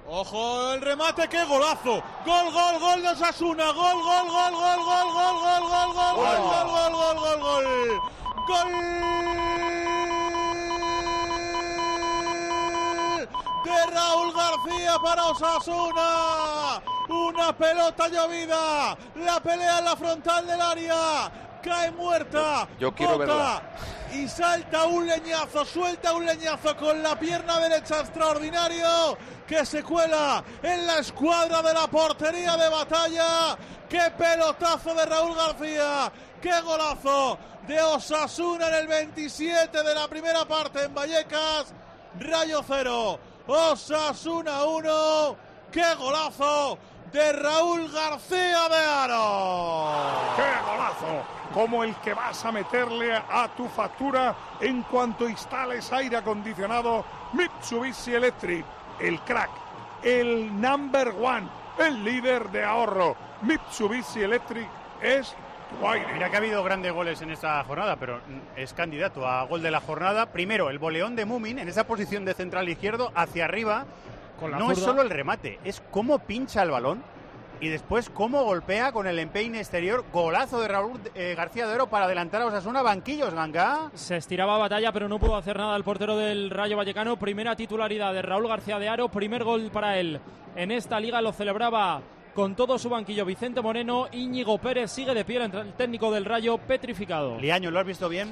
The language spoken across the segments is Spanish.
Ojo el remate, qué golazo. Gol de Osasuna. Gol. De Raúl García para Osasuna. Una pelota llovida. La pelea en la frontal del área. Cae muerta. Yo quiero verla. Y salta un leñazo, suelta un leñazo con la pierna derecha extraordinario que se cuela en la escuadra de la portería de Batalla. ¡Qué pelotazo de Raúl García! ¡Qué golazo de Osasuna en el 27 de la primera parte en Vallecas! Rayo 0, Osasuna 1. ¡Qué golazo de Raúl García de Haro! ¡Qué golazo! Como el que vas a meterle a tu factura en cuanto instales aire acondicionado Mitsubishi Electric. El crack, el number one, el líder de ahorro. Mitsubishi Electric es tu aire. Mira que ha habido grandes goles en esta jornada, pero es candidato a gol de la jornada. Primero, el voleón de Mumin en esa posición de central izquierdo hacia arriba. No es solo el remate, es cómo pincha el balón y después cómo golpea con el empeine exterior. Golazo de Raúl García de Haro para adelantar a Osasuna. Banquillos, Ganga. Se estiraba Batalla, pero no pudo hacer nada el portero del Rayo Vallecano. Primera titularidad de Raúl García de Haro, primer gol para él en esta liga. Lo celebraba con todo su banquillo Vicente Moreno. Íñigo Pérez sigue de pie, el técnico del Rayo, petrificado. Liaño, ¿lo has visto bien?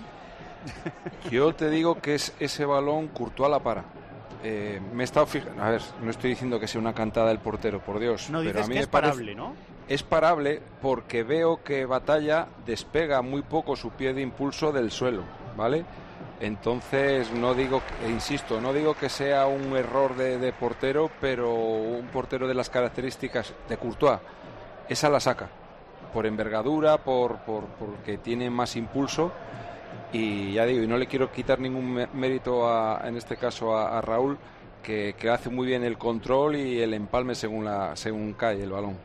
Yo te digo que es ese balón Courtois la para. Me he estado fijando, a ver, no estoy diciendo que sea una cantada del portero, por Dios. No, pero dices a mí que me es parable, ¿no? Es parable porque veo que Batalla despega muy poco su pie de impulso del suelo, ¿vale? Entonces no digo, insisto, no digo que sea un error de portero, pero un portero de las características de Courtois, esa la saca, por envergadura, porque tiene más impulso. Y ya digo, y no le quiero quitar ningún mérito en este caso a Raúl, que hace muy bien el control y el empalme según cae el balón.